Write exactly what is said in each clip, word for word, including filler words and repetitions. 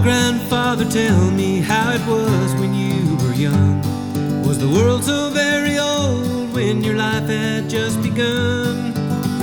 grandfather, tell me how it was when you were young. Was the world so very old when your life had just begun?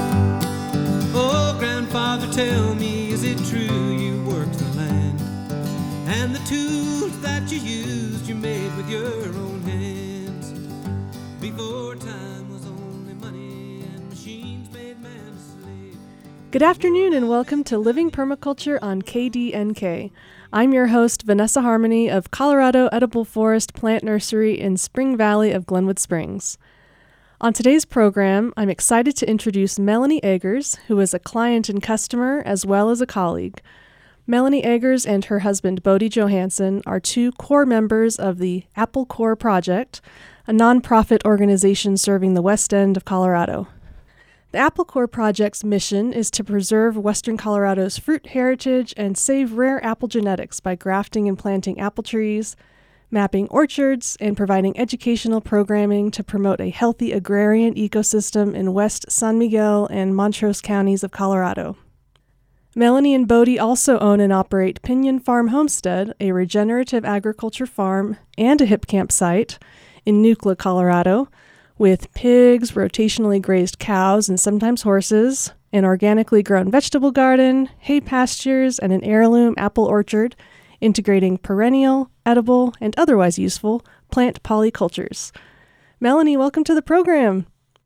Oh, grandfather, tell me, is it true you worked the land? And the tools that you used, you made with your own hands. Before time was only money and machines made man a slave. Good afternoon and welcome to Living Permaculture on K D N K. I'm your host, Vanessa Harmony of Colorado Edible Forest Plant Nursery in Spring Valley of Glenwood Springs. On today's program, I'm excited to introduce Melanie Eggers, who is a client and customer as well as a colleague. Melanie Eggers and her husband, Bodie Johansson, are two core members of the Apple Core Project, a nonprofit organization serving the west end of Colorado. The Apple Core Project's mission is to preserve Western Colorado's fruit heritage and save rare apple genetics by grafting and planting apple trees, mapping orchards, and providing educational programming to promote a healthy agrarian ecosystem in West San Miguel and Montrose counties of Colorado. Melanie and Bodie also own and operate Pinion Farm Homestead, a regenerative agriculture farm and a hip camp site in Nucla, Colorado, with pigs, rotationally grazed cows, and sometimes horses, an organically grown vegetable garden, hay pastures, and an heirloom apple orchard, integrating perennial, edible, and otherwise useful plant polycultures. Melanie, welcome to the program.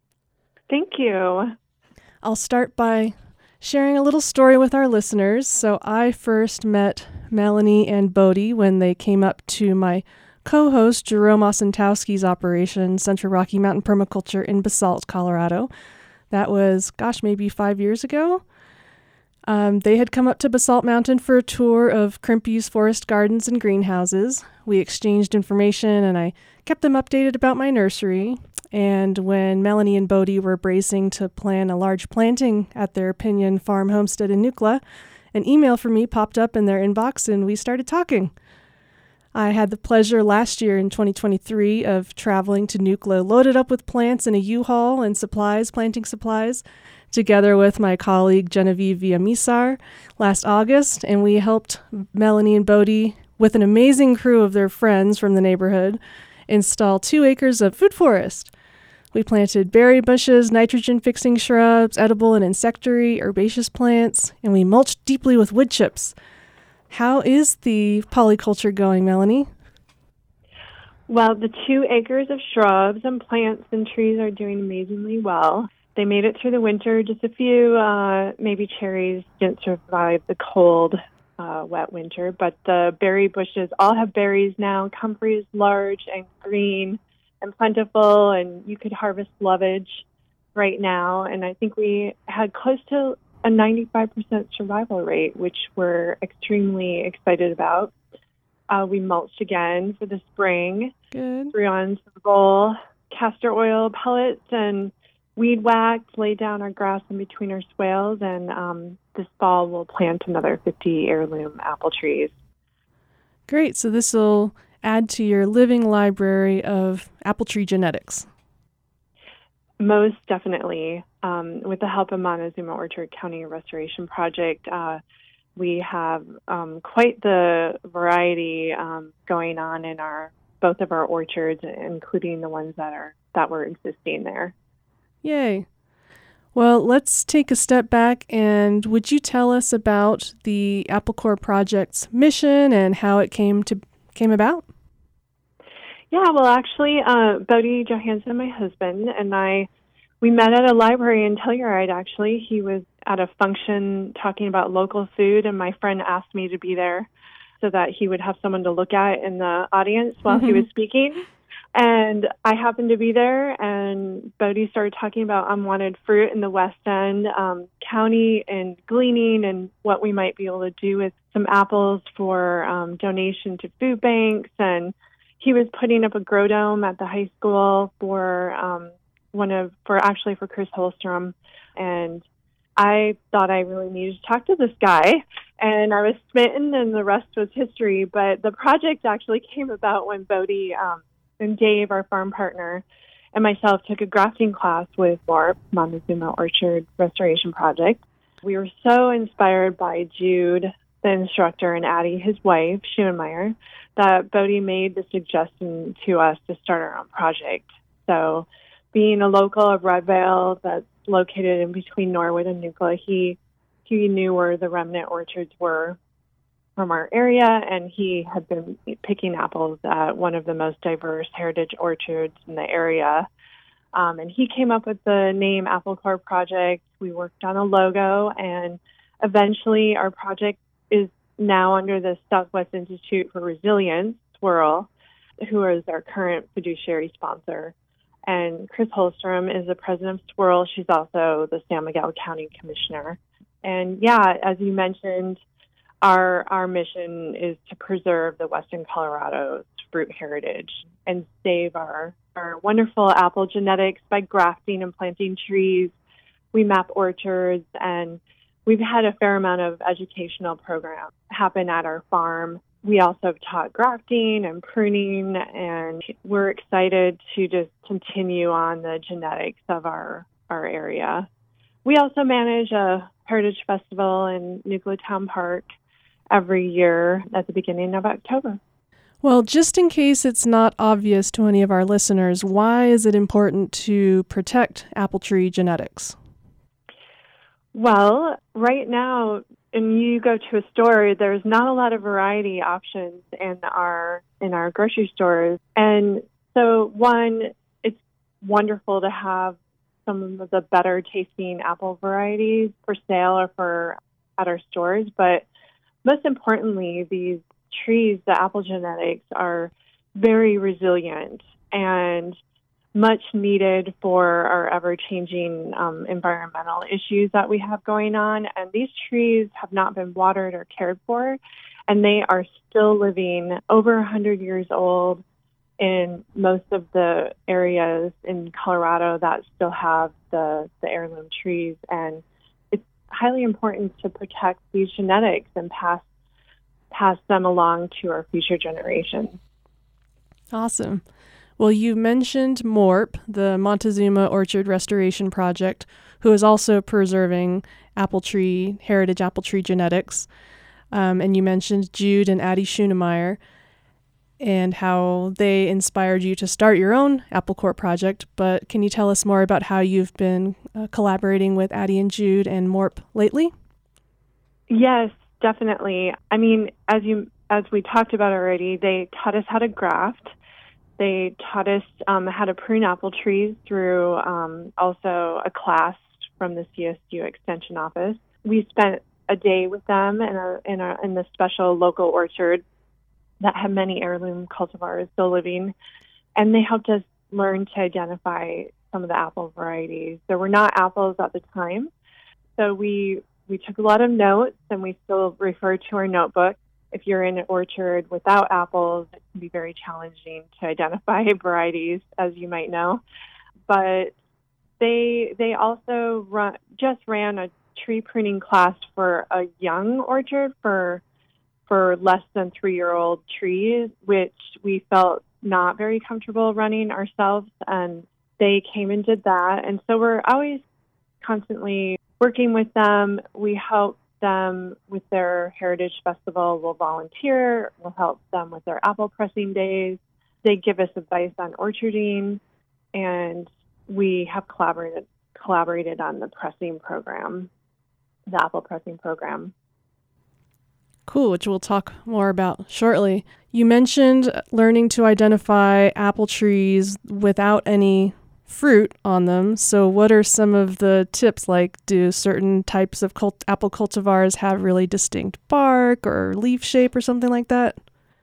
Thank you. I'll start by sharing a little story with our listeners. So I first met Melanie and Bodie when they came up to my co-host Jerome Osentowski's operation, Central Rocky Mountain Permaculture in Basalt, Colorado. That was, gosh, maybe five years ago. Um, they had come up to Basalt Mountain for a tour of Crimpy's forest gardens and greenhouses. We exchanged information and I kept them updated about my nursery. And when Melanie and Bodie were bracing to plan a large planting at their Pinion Farm Homestead in Nucla, an email from me popped up in their inbox and we started talking. I had the pleasure last year in twenty twenty-three of traveling to Nucla loaded up with plants in a U-Haul and supplies, planting supplies, together with my colleague Genevieve Villamizar last August, and we helped Melanie and Bodie, with an amazing crew of their friends from the neighborhood, install two acres of food forest. We planted berry bushes, nitrogen-fixing shrubs, edible and insectary, herbaceous plants, and we mulched deeply with wood chips. How is the polyculture going, Melanie? Well, the two acres of shrubs and plants and trees are doing amazingly well. They made it through the winter. Just a few, uh, maybe cherries didn't survive the cold, uh, wet winter, but the berry bushes all have berries now. Comfrey is large and green and plentiful, and you could harvest lovage right now. And I think we had close to a ninety-five percent survival rate, which we're extremely excited about. Uh, we mulched again for the spring. Good. Threw on some roll, castor oil pellets, and weed whacked, laid down our grass in between our swales, and um, this fall we'll plant another fifty heirloom apple trees. Great. So this will add to your living library of apple tree genetics. Most definitely. Um, with the help of Montezuma Orchard County Restoration Project, uh, we have um, quite the variety um, going on in our both of our orchards, including the ones that are that were existing there. Yay. Well, let's take a step back, and would you tell us about the Apple Core Project's mission and how it came to came about? Yeah, well, actually, uh, Bodie Johansson, my husband, and I, we met at a library in Telluride, actually. He was at a function talking about local food, and my friend asked me to be there so that he would have someone to look at in the audience while mm-hmm. he was speaking. And I happened to be there, and Bodie started talking about unwanted fruit in the West End um, County and gleaning and what we might be able to do with some apples for um, donation to food banks. And he was putting up a grow dome at the high school for um, one of for actually for Chris Holstrom, and I thought I really needed to talk to this guy, and I was smitten, and the rest was history. But the project actually came about when Bodie um, and Dave, our farm partner, and myself took a grafting class with MORP, Montezuma Orchard Restoration Project. We were so inspired by Jude the instructor, and Addie, his wife, Schoenmeyer, that Bodie made the suggestion to us to start our own project. So being a local of Red Vale that's located in between Norwood and Nucla, he, he knew where the remnant orchards were from our area, and he had been picking apples at one of the most diverse heritage orchards in the area. Um, and he came up with the name Apple Core Project. We worked on a logo, and eventually our project is now under the Southwest Institute for Resilience, Swirl, who is our current fiduciary sponsor. And Chris Holstrom is the president of Swirl. She's also the San Miguel County Commissioner. And yeah, as you mentioned, Our our mission is to preserve the Western Colorado's fruit heritage and save our, our wonderful apple genetics by grafting and planting trees. We map orchards, and we've had a fair amount of educational programs happen at our farm. We also have taught grafting and pruning, and we're excited to just continue on the genetics of our, our area. We also manage a heritage festival in Nucla Town Park every year at the beginning of October. Well, just in case it's not obvious to any of our listeners, why is it important to protect apple tree genetics? Well, right now, when you go to a store, there's not a lot of variety options in our in our grocery stores. And so, one, it's wonderful to have some of the better tasting apple varieties for sale or for at our stores, but most importantly, these trees, the apple genetics, are very resilient and much needed for our ever-changing um, environmental issues that we have going on. And these trees have not been watered or cared for, and they are still living over one hundred years old in most of the areas in Colorado that still have the, the heirloom trees. And highly important to protect these genetics and pass pass them along to our future generations. Awesome. Well, you mentioned MORP, the Montezuma Orchard Restoration Project, who is also preserving apple tree, heritage apple tree genetics. Um, and you mentioned Jude and Addie Schoenmeyer and how they inspired you to start your own Apple Core project. But can you tell us more about how you've been uh, collaborating with Addie and Jude and MORP lately? Yes, definitely. I mean, as you as we talked about already, they taught us how to graft. They taught us um, how to prune apple trees through um, also a class from the C S U Extension Office. We spent a day with them in a in a in the special local orchard that had many heirloom cultivars still living, and they helped us learn to identify some of the apple varieties. There were not apples at the time, so we we took a lot of notes, and we still refer to our notebook. If you're in an orchard without apples, it can be very challenging to identify varieties, as you might know. But they they also run, just ran a tree pruning class for a young orchard for for less than three-year-old trees, which we felt not very comfortable running ourselves, and they came and did that. And so we're always constantly working with them. We help them with their Heritage Festival. We'll volunteer. We'll help them with their apple pressing days. They give us advice on orcharding, and we have collaborated collaborated on the pressing program, the apple pressing program. Cool, which we'll talk more about shortly. You mentioned learning to identify apple trees without any fruit on them. So what are some of the tips? Like, do certain types of cult- apple cultivars have really distinct bark or leaf shape or something like that?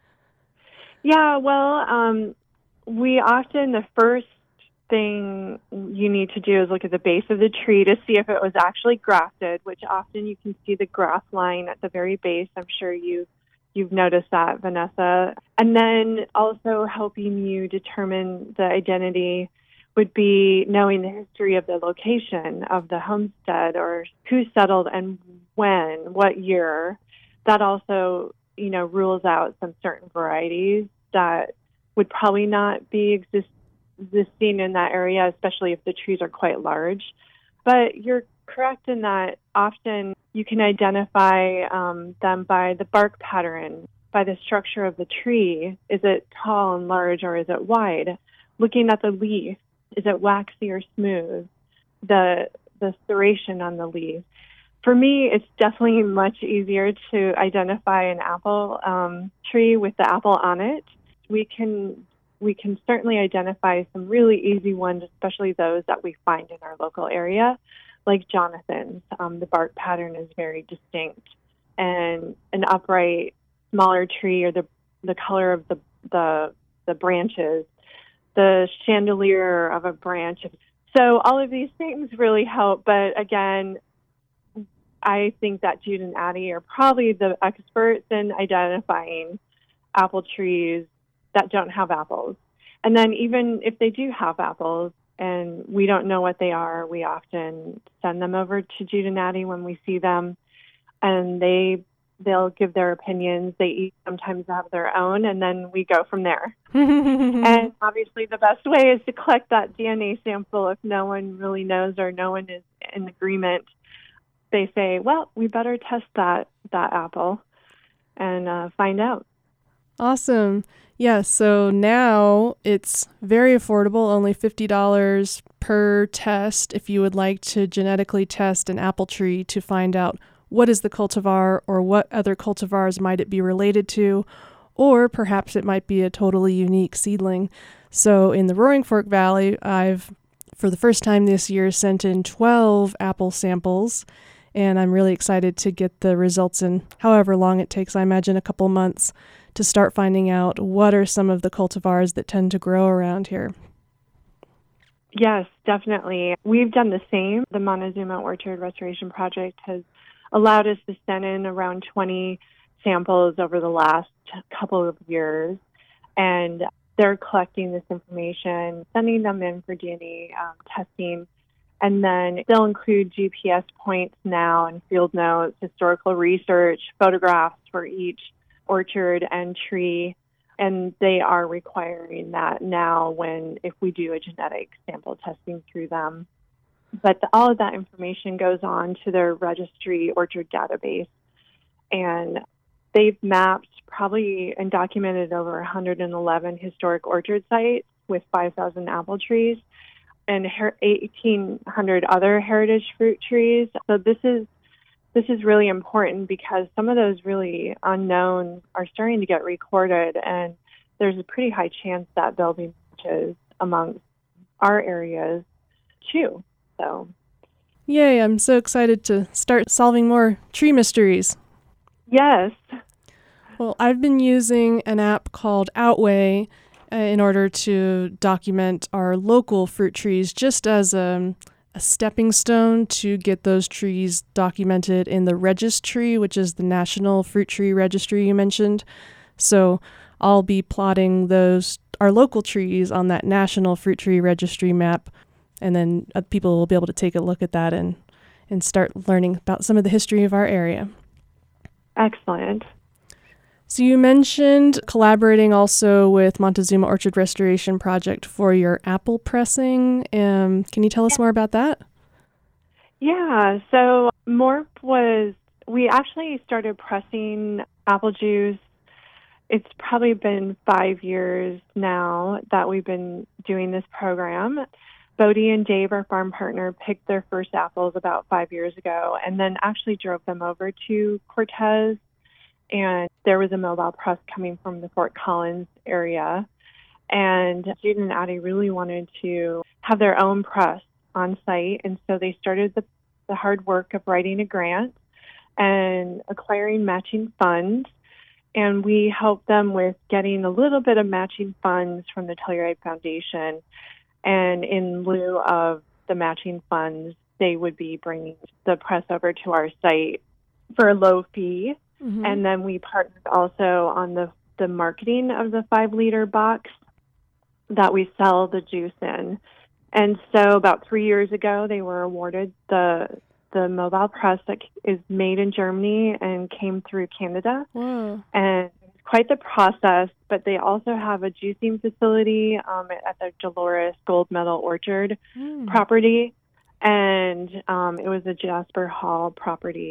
Yeah, well, um, we often, the first thing you need to do is look at the base of the tree to see if it was actually grafted, which often you can see the graft line at the very base. I'm sure you, you've noticed that, Vanessa. And then also helping you determine the identity would be knowing the history of the location of the homestead, or who settled and when, what year. That also, you know, rules out some certain varieties that would probably not be exist- existing in that area, especially if the trees are quite large. But you're correct in that often you can identify um, them by the bark pattern, by the structure of the tree. Is it tall and large, or is it wide? Looking at the leaf, is it waxy or smooth? The the serration on the leaf. For me, it's definitely much easier to identify an apple um, tree with the apple on it. We can we can certainly identify some really easy ones, especially those that we find in our local area, like Jonathan's. Um, the bark pattern is very distinct, and an upright, smaller tree, or the the color of the the, the branches, the chandelier of a branch. So all of these things really help. But again, I think that Jude and Addie are probably the experts in identifying apple trees that don't have apples. And then even if they do have apples and we don't know what they are, we often send them over to Jude and Addie when we see them, and they, they'll give their opinions. They each sometimes have their own, and then we go from there. And obviously the best way is to collect that D N A sample if no one really knows or no one is in agreement. They say, well, we better test that, that apple and uh, find out. Awesome. Yeah, so now it's very affordable, only fifty dollars per test if you would like to genetically test an apple tree to find out what is the cultivar or what other cultivars might it be related to, or perhaps it might be a totally unique seedling. So in the Roaring Fork Valley, I've, for the first time this year, sent in twelve apple samples, and I'm really excited to get the results in however long it takes, I imagine a couple months, to start finding out what are some of the cultivars that tend to grow around here. Yes, definitely. We've done the same. The Montezuma Orchard Restoration Project has allowed us to send in around twenty samples over the last couple of years, and they're collecting this information, sending them in for D N A um, testing, and then they'll include G P S points now and field notes, historical research, photographs for each orchard and tree, and they are requiring that now when if we do a genetic sample testing through them. But the, all of that information goes on to their registry orchard database, and they've mapped probably and documented over one hundred eleven historic orchard sites with five thousand apple trees and eighteen hundred other heritage fruit trees. So this is This is really important because some of those really unknowns are starting to get recorded, and there's a pretty high chance that there'll be matches amongst our areas too. So, yay, I'm so excited to start solving more tree mysteries. Yes. Well, I've been using an app called Outweigh uh, in order to document our local fruit trees just as a a stepping stone to get those trees documented in the registry, which is the National Fruit Tree Registry you mentioned. So I'll be plotting those our local trees on that National Fruit Tree Registry map, and then uh, people will be able to take a look at that and, and start learning about some of the history of our area. Excellent. So you mentioned collaborating also with Montezuma Orchard Restoration Project for your apple pressing. Um, can you tell us more about that? Yeah, so Morp was, we actually started pressing apple juice. It's probably been five years now that we've been doing this program. Bodie and Dave, our farm partner, picked their first apples about five years ago and then actually drove them over to Cortez. And there was a mobile press coming from the Fort Collins area. And Jude and Addie really wanted to have their own press on site. And so they started the, the hard work of writing a grant and acquiring matching funds. And we helped them with getting a little bit of matching funds from the Telluride Foundation. And in lieu of the matching funds, they would be bringing the press over to our site for a low fee. Mm-hmm. And then we partnered also on the, the marketing of the five-liter box that we sell the juice in. And so about three years ago, they were awarded the the mobile press that is made in Germany and came through Canada. Wow. And it's quite the process, but they also have a juicing facility um, at the Dolores Gold Medal Orchard mm. property. And um, it was a Jasper Hall property.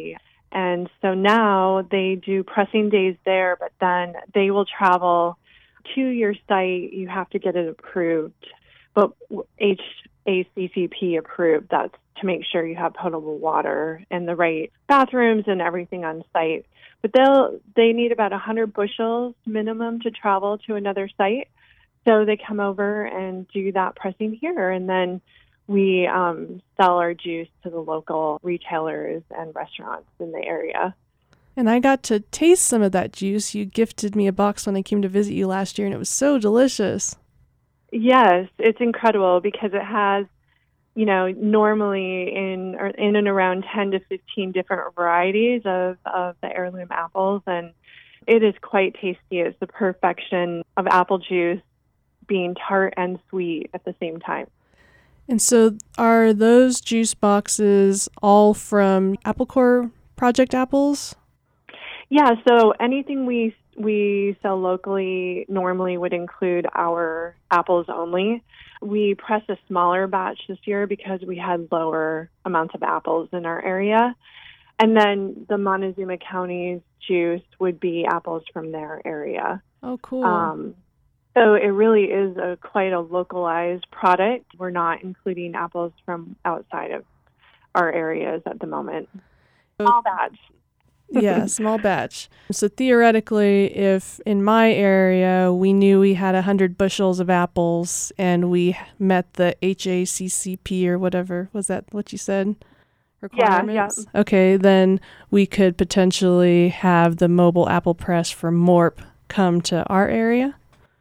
And so now they do pressing days there, but then they will travel to your site. You have to get it approved, but H A C C P approved. That's to make sure you have potable water and the right bathrooms and everything on site. But they'll they need about one hundred bushels minimum to travel to another site. So they come over and do that pressing here, and then we um, sell our juice to the local retailers and restaurants in the area. And I got to taste some of that juice. You gifted me a box when I came to visit you last year, and it was so delicious. Yes, it's incredible because it has, you know, normally in or in and around ten to fifteen different varieties of, of the heirloom apples, and it is quite tasty. It's the perfection of apple juice being tart and sweet at the same time. And so are those juice boxes all from Apple Core Project apples? Yeah, so anything we we sell locally normally would include our apples only. We pressed a smaller batch this year because we had lower amounts of apples in our area. And then the Montezuma County's juice would be apples from their area. Oh, cool. Um, so it really is a quite a localized product. We're not including apples from outside of our areas at the moment. Small batch. Yeah, small batch. So theoretically, if in my area we knew we had one hundred bushels of apples and we met the H A C C P or whatever, was that what you said? Requirements? Yeah, yeah. Okay, then we could potentially have the mobile apple press from Morp come to our area?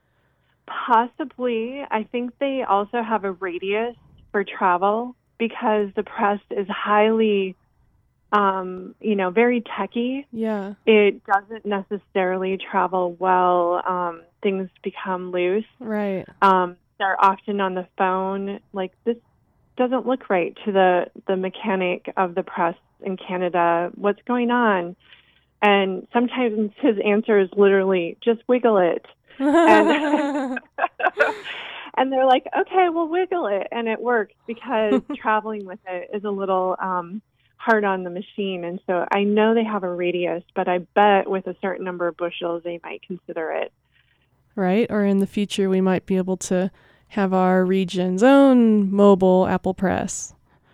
Possibly. I think they also have a radius for travel because the press is highly Um, you know, very techy. Yeah. It doesn't necessarily travel well. Um, things become loose. Right. Um, they're often on the phone. Like, this doesn't look right to the, the mechanic of the press in Canada. What's going on? And sometimes his answer is literally, just wiggle it. and, and they're like, okay, we'll wiggle it. And it works because traveling with it is a little... Um, hard on the machine, and so I know they have a radius, but I bet with a certain number of bushels they might consider it. Right, or in the future we might be able to have our region's own mobile apple press.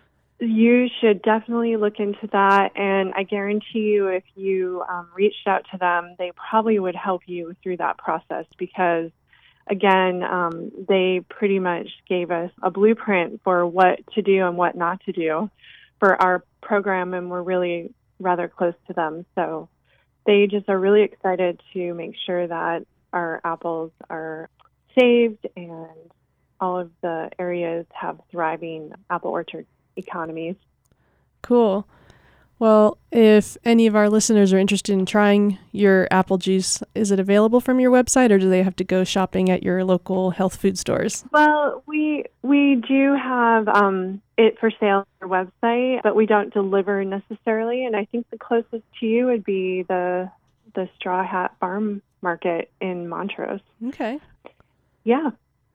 You should definitely look into that, and I guarantee you if you um, reached out to them, they probably would help you through that process because, again, um, they pretty much gave us a blueprint for what to do and what not to do for our program, and we're really rather close to them. So they just are really excited to make sure that our apples are saved and all of the areas have thriving apple orchard economies. Cool. Well, if any of our listeners are interested in trying your apple juice, is it available from your website or do they have to go shopping at your local health food stores? Well, we we do have um, it for sale on our website, but we don't deliver necessarily. And I think the closest to you would be the the Straw Hat Farm Market in Montrose. Okay. Yeah.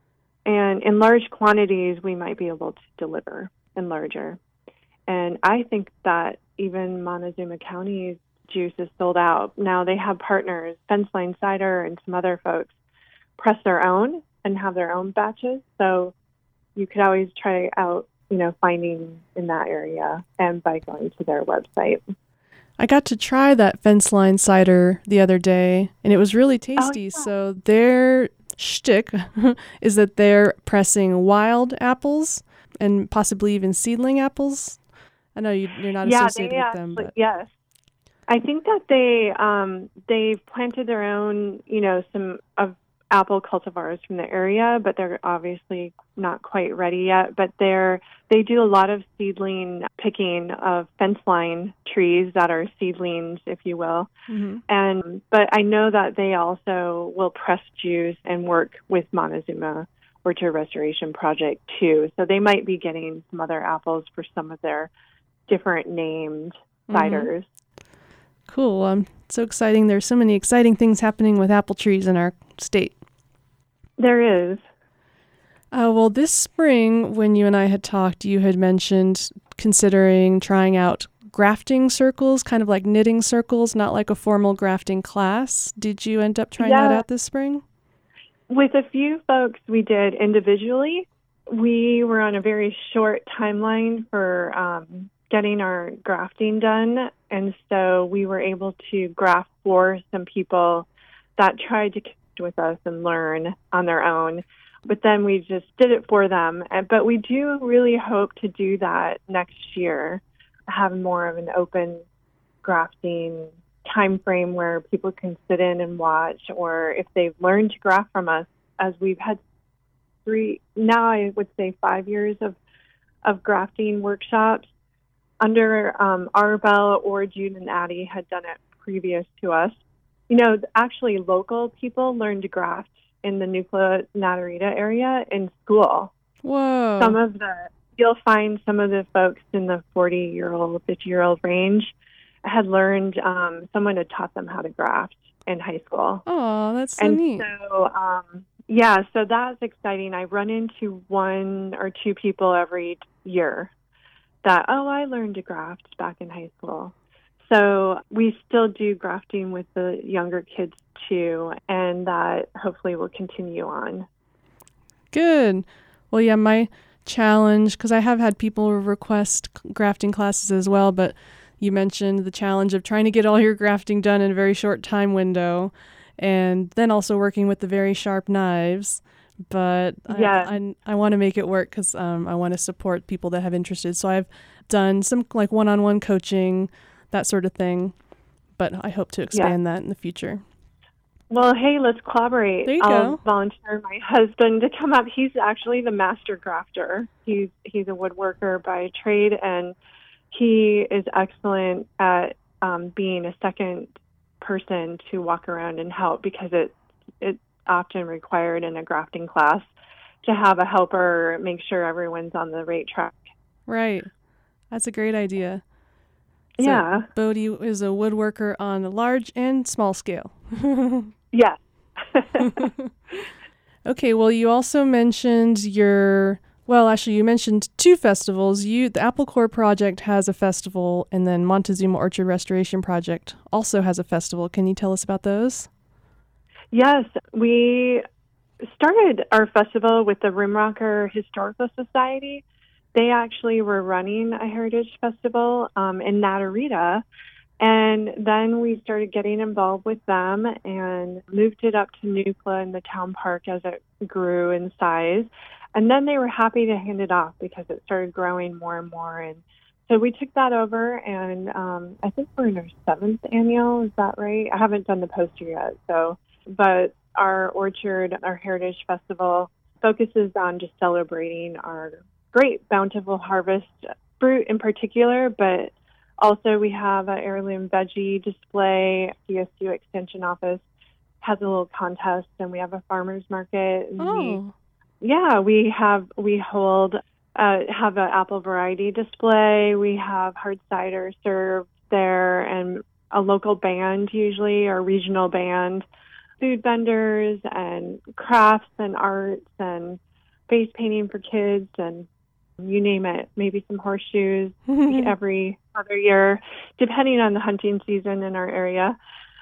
And in large quantities, we might be able to deliver in larger. And I think that even Montezuma County's juice is sold out. Now they have partners, Fenceline Cider and some other folks, press their own and have their own batches. So you could always try out, you know, finding in that area and by going to their website. I got to try that Fenceline cider the other day, and it was really tasty. Oh, yeah. So their shtick is that they're pressing wild apples and possibly even seedling apples. I know you, you're not yeah, associated they with them, actually, but yes. I think that they um, they've planted their own, you know, some of apple cultivars from the area, but they're obviously not quite ready yet. But they're they do a lot of seedling picking of fenceline trees that are seedlings, if you will. mm-hmm. And but I know that they also will press juice and work with Montezuma Orchard Restoration Project too. So they might be getting some other apples for some of their different named ciders. Mm-hmm. Cool. Um, so exciting. There's so many exciting things happening with apple trees in our state. There is. Uh, well, this spring, when you and I had talked, you had mentioned considering trying out grafting circles, kind of like knitting circles, not like a formal grafting class. Did you end up trying Yeah. that out this spring? With a few folks we did individually. We were on a very short timeline for um, getting our grafting done, and so we were able to graft for some people that tried to connect with us and learn on their own. But then we just did it for them. And, but we do really hope to do that next year, have more of an open grafting time frame where people can sit in and watch, or if they've learned to graft from us, as we've had three, now I would say five years of, of grafting workshops under um, our belt, or June and Addie had done it previous to us. You know, actually local people learn to graft in the Nucla Natarita area in school. Whoa. Some of the, you'll find some of the folks in the forty-year-old, fifty-year-old range had learned, um, someone had taught them how to graft in high school. Oh, that's so and neat. so, um, yeah, so that's exciting. I run into one or two people every year that, oh, I learned to graft back in high school. So we still do grafting with the younger kids too, and that hopefully will continue on. Good. Well, yeah, my challenge, because I have had people request grafting classes as well, but you mentioned the challenge of trying to get all your grafting done in a very short time window, and then also working with the very sharp knives. But Yeah. I, I, I want to make it work because um, I want to support people that have interested. So I've done some like one-on-one coaching, that sort of thing, but I hope to expand yeah. that in the future. Well, hey, let's collaborate. There you I'll go. volunteer my husband to come up. He's actually the master grafter. He's he's a woodworker by trade, and he is excellent at um, being a second person to walk around and help, because it it's often required in a grafting class to have a helper make sure everyone's on the right track. Right. That's a great idea. So yeah. Bodie is a woodworker on a large and small scale. Yes. Okay, well, you also mentioned your, well, actually, you mentioned two festivals. You, the Apple Core Project has a festival, and then Montezuma Orchard Restoration Project also has a festival. Can you tell us about those? Yes, we started our festival with the Rimrocker Historical Society. They actually were running a heritage festival um, in Natarita, and then we started getting involved with them and moved it up to Nucla in the town park as it grew in size. And then they were happy to hand it off because it started growing more and more. And so we took that over, and um, I think we're in our seventh annual. Is that right? I haven't done the poster yet. So, but our orchard, our heritage festival, focuses on just celebrating our great bountiful harvest, fruit in particular, but also we have an heirloom veggie display. C S U Extension Office has a little contest, and we have a farmer's market. And oh. we, yeah, we have, we hold, uh, have an apple variety display. We have hard cider served there, and a local band usually, or regional band, food vendors, and crafts and arts, and face painting for kids, and you name it, maybe some horseshoes every other year, depending on the hunting season in our area.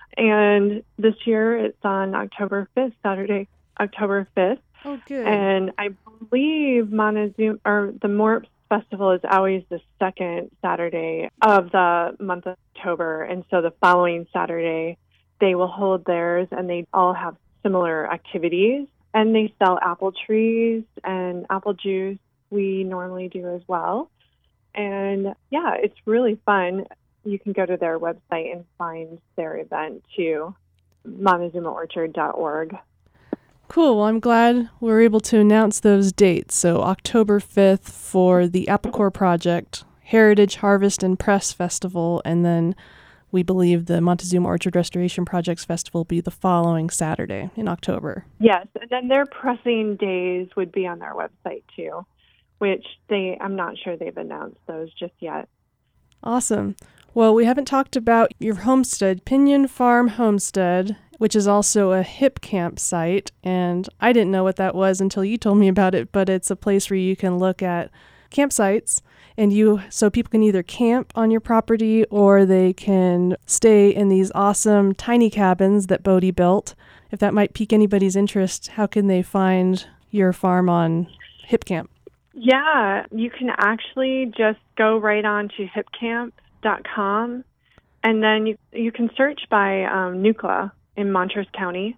And this year it's on October fifth, Saturday, October fifth. Oh, good. And I believe Montezuma, or the Morps Festival, is always the second Saturday of the month of October. And so the following Saturday, they will hold theirs, and they all have similar activities. And they sell apple trees and apple juice. We normally do as well. And yeah, it's really fun. You can go to their website and find their event too, montezuma orchard dot org. Cool. Well, I'm glad we're able to announce those dates. So October fifth for the Apple Core Project, Heritage Harvest and Press Festival, and then we believe the Montezuma Orchard Restoration Project's festival will be the following Saturday in October. Yes, and then their pressing days would be on their website too, which they, I'm not sure they've announced those just yet. Awesome. Well, we haven't talked about your homestead, Pinion Farm Homestead, which is also a hip campsite, and I didn't know what that was until you told me about it, but it's a place where you can look at campsites, and you so people can either camp on your property or they can stay in these awesome tiny cabins that Bodie built. If that might pique anybody's interest, how can they find your farm on HipCamp? Yeah, you can actually just go right on to hip camp dot com, and then you you can search by um, Nucla in Montrose County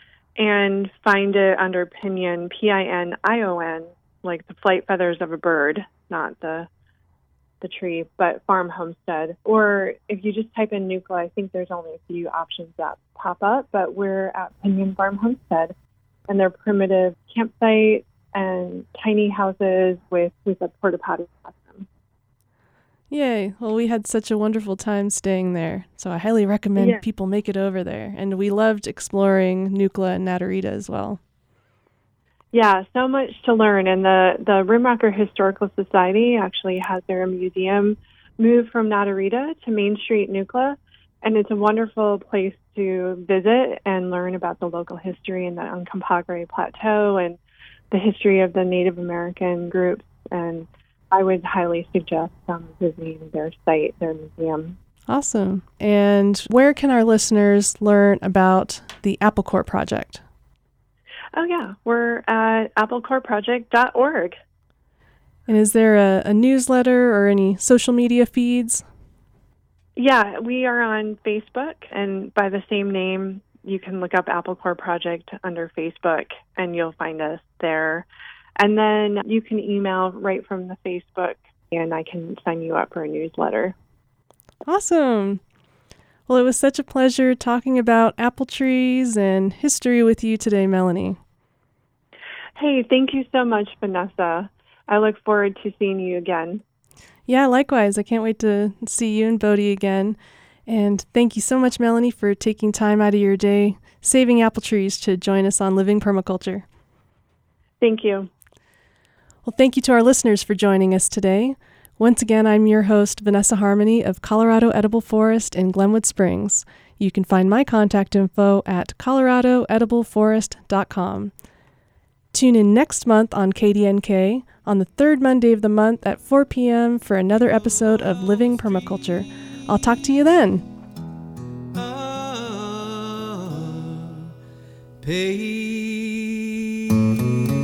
and find it under Pinion, P I N I O N, like the flight feathers of a bird, not the the tree, but farm homestead. Or if you just type in Nucla, I think there's only a few options that pop up, but we're at Pinion Farm Homestead, and they're primitive campsites and tiny houses with, with a porta potty bathroom. Yay. Well, we had such a wonderful time staying there, so I highly recommend Yeah. people make it over there. And we loved exploring Nucla and Natarita as well. Yeah, so much to learn. And the, the Rimrocker Historical Society actually has their museum moved from Natarita to Main Street, Nucla. And it's a wonderful place to visit and learn about the local history in the Uncompahgre Plateau and the history of the Native American groups. And I would highly suggest um, visiting their site, their museum. Awesome. And where can our listeners learn about the Apple Core Project? Oh, yeah. We're at apple core project dot org. And is there a, a newsletter or any social media feeds? Yeah, we are on Facebook, and by the same name, you can look up Apple Core Project under Facebook, and you'll find us there. And then you can email right from the Facebook, and I can sign you up for a newsletter. Awesome. Well, it was such a pleasure talking about apple trees and history with you today, Melanie. Hey, thank you so much, Vanessa. I look forward to seeing you again. Yeah, likewise. I can't wait to see you and Bodie again. And thank you so much, Melanie, for taking time out of your day, saving apple trees to join us on Living Permaculture. Thank you. Well, thank you to our listeners for joining us today. Once again, I'm your host, Vanessa Harmony of Colorado Edible Forest in Glenwood Springs. You can find my contact info at colorado edible forest dot com. Tune in next month on K D N K on the third Monday of the month at four p.m. for another episode of Living Permaculture. I'll talk to you then. Oh, pay.